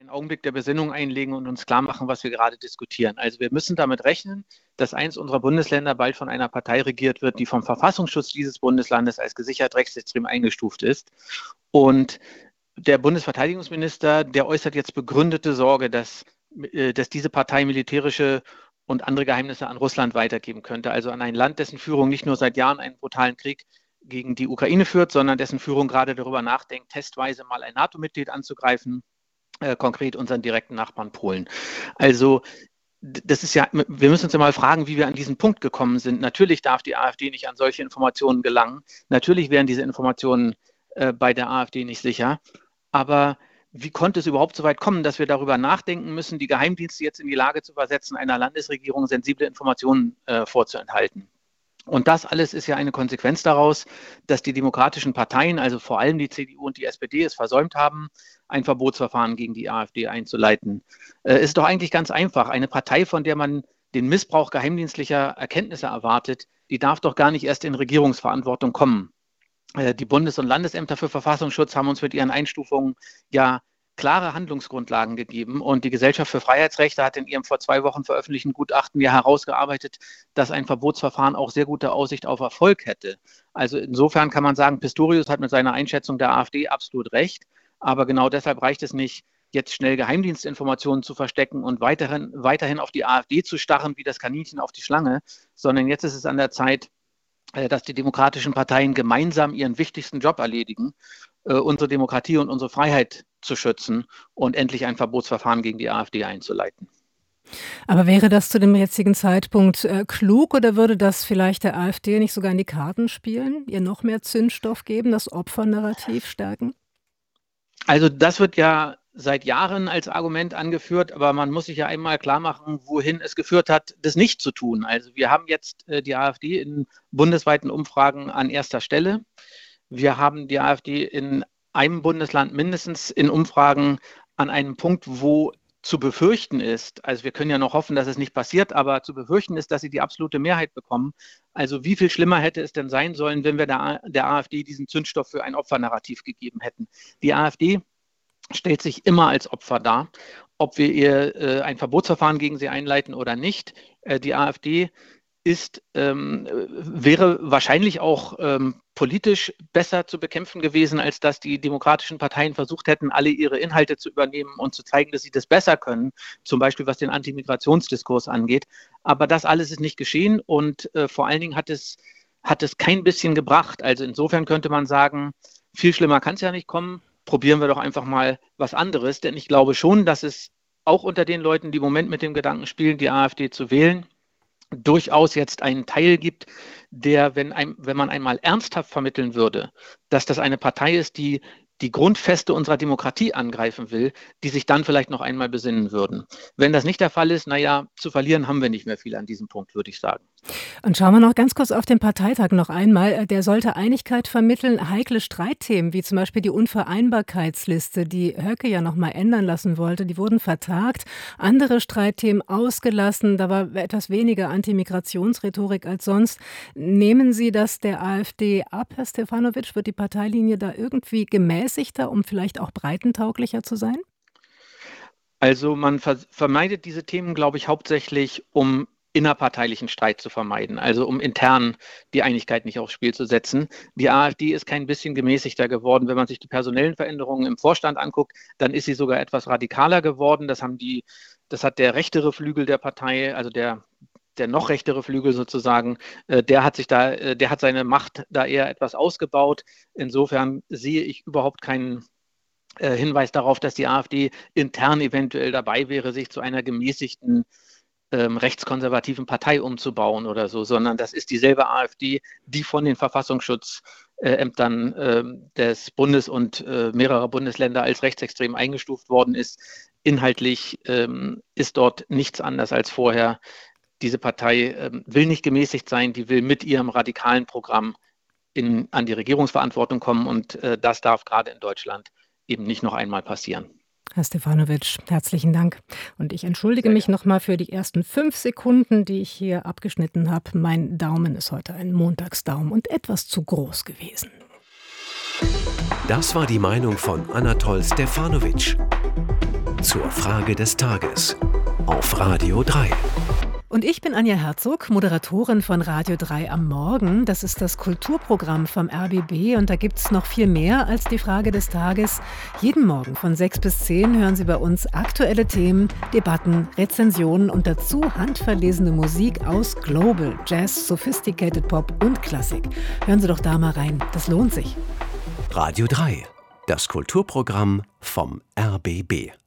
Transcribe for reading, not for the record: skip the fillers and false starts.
Augenblick der Besinnung einlegen und uns klar machen, was wir gerade diskutieren. Also wir müssen damit rechnen, dass eins unserer Bundesländer bald von einer Partei regiert wird, die vom Verfassungsschutz dieses Bundeslandes als gesichert rechtsextrem eingestuft ist. Und der Bundesverteidigungsminister, der äußert jetzt begründete Sorge, dass diese Partei militärische und andere Geheimnisse an Russland weitergeben könnte. Also an ein Land, dessen Führung nicht nur seit Jahren einen brutalen Krieg gegen die Ukraine führt, sondern dessen Führung gerade darüber nachdenkt, testweise mal ein NATO-Mitglied anzugreifen, konkret unseren direkten Nachbarn Polen. Also das ist ja, wir müssen uns ja mal fragen, wie wir an diesen Punkt gekommen sind. Natürlich darf die AfD nicht an solche Informationen gelangen. Natürlich wären diese Informationen bei der AfD nicht sicher. Aber wie konnte es überhaupt so weit kommen, dass wir darüber nachdenken müssen, die Geheimdienste jetzt in die Lage zu versetzen, einer Landesregierung sensible Informationen vorzuenthalten? Und das alles ist ja eine Konsequenz daraus, dass die demokratischen Parteien, also vor allem die CDU und die SPD, es versäumt haben, ein Verbotsverfahren gegen die AfD einzuleiten. Ist doch eigentlich ganz einfach. Eine Partei, von der man den Missbrauch geheimdienstlicher Erkenntnisse erwartet, die darf doch gar nicht erst in Regierungsverantwortung kommen. Die Bundes- und Landesämter für Verfassungsschutz haben uns mit ihren Einstufungen ja klare Handlungsgrundlagen gegeben. Und die Gesellschaft für Freiheitsrechte hat in ihrem vor 2 Wochen veröffentlichten Gutachten ja herausgearbeitet, dass ein Verbotsverfahren auch sehr gute Aussicht auf Erfolg hätte. Also insofern kann man sagen, Pistorius hat mit seiner Einschätzung der AfD absolut recht. Aber genau deshalb reicht es nicht, jetzt schnell Geheimdienstinformationen zu verstecken und weiterhin auf die AfD zu starren wie das Kaninchen auf die Schlange, sondern jetzt ist es an der Zeit, dass die demokratischen Parteien gemeinsam ihren wichtigsten Job erledigen, unsere Demokratie und unsere Freiheit zu schützen und endlich ein Verbotsverfahren gegen die AfD einzuleiten. Aber wäre das zu dem jetzigen Zeitpunkt klug oder würde das vielleicht der AfD nicht sogar in die Karten spielen, ihr noch mehr Zündstoff geben, das Opfernarrativ stärken? Also das wird ja seit Jahren als Argument angeführt, aber man muss sich ja einmal klar machen, wohin es geführt hat, das nicht zu tun. Also wir haben jetzt die AfD in bundesweiten Umfragen an erster Stelle. Wir haben die AfD in einem Bundesland mindestens in Umfragen an einem Punkt, wo zu befürchten ist, also wir können ja noch hoffen, dass es nicht passiert, aber zu befürchten ist, dass sie die absolute Mehrheit bekommen. Also wie viel schlimmer hätte es denn sein sollen, wenn wir der AfD diesen Zündstoff für ein Opfernarrativ gegeben hätten? Die AfD stellt sich immer als Opfer dar, ob wir ihr ein Verbotsverfahren gegen sie einleiten oder nicht. Die AfD wäre wahrscheinlich auch politisch besser zu bekämpfen gewesen, als dass die demokratischen Parteien versucht hätten, alle ihre Inhalte zu übernehmen und zu zeigen, dass sie das besser können, zum Beispiel was den Antimigrationsdiskurs angeht. Aber das alles ist nicht geschehen und vor allen Dingen hat es kein bisschen gebracht. Also insofern könnte man sagen, viel schlimmer kann es ja nicht kommen. Probieren wir doch einfach mal was anderes, denn ich glaube schon, dass es auch unter den Leuten, die im Moment mit dem Gedanken spielen, die AfD zu wählen, durchaus jetzt einen Teil gibt, der, wenn man einmal ernsthaft vermitteln würde, dass das eine Partei ist, die die Grundfeste unserer Demokratie angreifen will, die sich dann vielleicht noch einmal besinnen würden. Wenn das nicht der Fall ist, naja, zu verlieren haben wir nicht mehr viel an diesem Punkt, würde ich sagen. Und schauen wir noch ganz kurz auf den Parteitag noch einmal. Der sollte Einigkeit vermitteln. Heikle Streitthemen, wie zum Beispiel die Unvereinbarkeitsliste, die Höcke ja noch mal ändern lassen wollte, die wurden vertagt. Andere Streitthemen ausgelassen. Da war etwas weniger Antimigrationsrhetorik als sonst. Nehmen Sie das der AfD ab, Herr Stefanovic? Wird die Parteilinie da irgendwie gemäßigter, um vielleicht auch breitentauglicher zu sein? Also man vermeidet diese Themen, glaube ich, hauptsächlich, um innerparteilichen Streit zu vermeiden, also um intern die Einigkeit nicht aufs Spiel zu setzen. Die AfD ist kein bisschen gemäßigter geworden. Wenn man sich die personellen Veränderungen im Vorstand anguckt, dann ist sie sogar etwas radikaler geworden. Das hat der rechtere Flügel der Partei, also der noch rechtere Flügel sozusagen, der hat seine Macht da eher etwas ausgebaut. Insofern sehe ich überhaupt keinen Hinweis darauf, dass die AfD intern eventuell dabei wäre, sich zu einer gemäßigten rechtskonservativen Partei umzubauen oder so, sondern das ist dieselbe AfD, die von den Verfassungsschutzämtern des Bundes und mehrerer Bundesländer als rechtsextrem eingestuft worden ist. Inhaltlich ist dort nichts anders als vorher. Diese Partei will nicht gemäßigt sein, die will mit ihrem radikalen Programm an die Regierungsverantwortung kommen und das darf gerade in Deutschland eben nicht noch einmal passieren. Herr Stefanovic, herzlichen Dank. Und ich entschuldige mich nochmal für die ersten 5 Sekunden, die ich hier abgeschnitten habe. Mein Daumen ist heute ein Montagsdaumen und etwas zu groß gewesen. Das war die Meinung von Anatol Stefanovic. zur Frage des Tages auf Radio 3. Und ich bin Anja Herzog, Moderatorin von Radio 3 am Morgen. Das ist das Kulturprogramm vom RBB und da gibt es noch viel mehr als die Frage des Tages. Jeden Morgen von 6 bis 10 hören Sie bei uns aktuelle Themen, Debatten, Rezensionen und dazu handverlesene Musik aus Global, Jazz, Sophisticated Pop und Klassik. Hören Sie doch da mal rein, das lohnt sich. Radio 3, das Kulturprogramm vom RBB.